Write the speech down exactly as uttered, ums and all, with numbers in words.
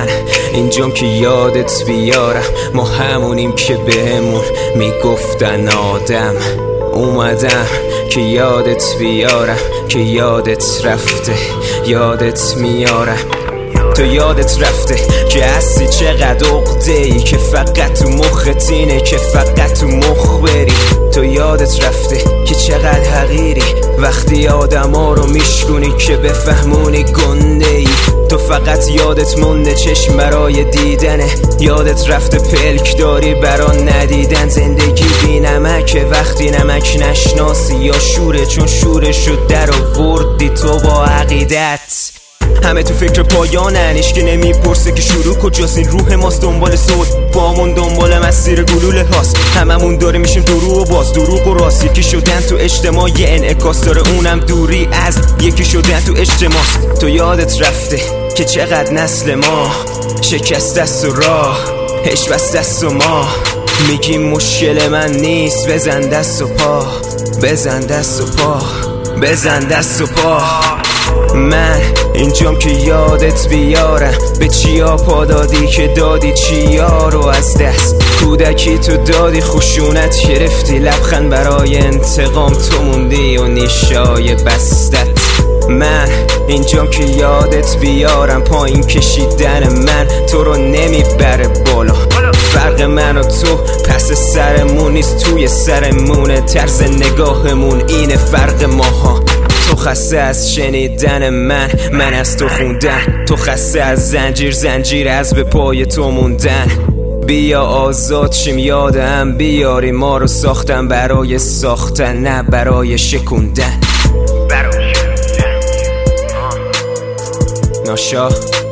من اینجام که یادت بیارم، ما همونیم که بهمون میگفتن آدم. اومدم که یادت بیارم، که یادت رفته یادت میارم. تو یادت رفته که هستی چقدر عقده‌ای، که فقط تو مخت اینه که فقط تو مخ بری. تو یادت رفته که چقدر حقیری وقتی آدما رو میشکنی که بفهمونی گنده‌ای. تو فقط یادت مونده چشم برای دیدنه، یادت رفته پلک داری برا ندیدن. زندگی بی نمکه وقتی نمک نشناسی، یا شوره چون شورشو در آوردی تو با عقیدت. همه تو فکر پایانن، که نمیپرسه که شروع کجاست. این روح ماست دنبال صلح، بامون دنبال مسیر گلوله هاست. هممون داره میشیم دروغ و باز دروغ و راست. یکی شدن تو اجتماع یه انعکاس داره، اونم دوری از یکی شدن تو اجتماع. تو یادت رفته که چقدر نسل ما شکست دست و راه هش بس دست و ما میگیم مشکل من نیست. بزن دست و پا بزن دست و پا بزن دست و پا. من اینجام که یادت بیارم، به چیا پا دادی که دادی چیا رو از دست. کودکی تو دادی خشونت گرفتی، لبخند برای انتقام تو موندی و نیشای بستت. من اینجام که یادت بیارم، پایین کشیدن من تو رو نمیبره بالا. فرق من و تو پس سرمون نیست، توی سرمونه. طرز نگاهمون اینه فرق ماها. تو خسته از شنیدن من، من از تو خوندن. تو خسته از زنجیر، زنجیر از به پای تو موندن. بیا آزاد شیم، یادم بیاری ما رو ساختن برای ساختن، نه برای شکوندن. برای شکوندن ناشا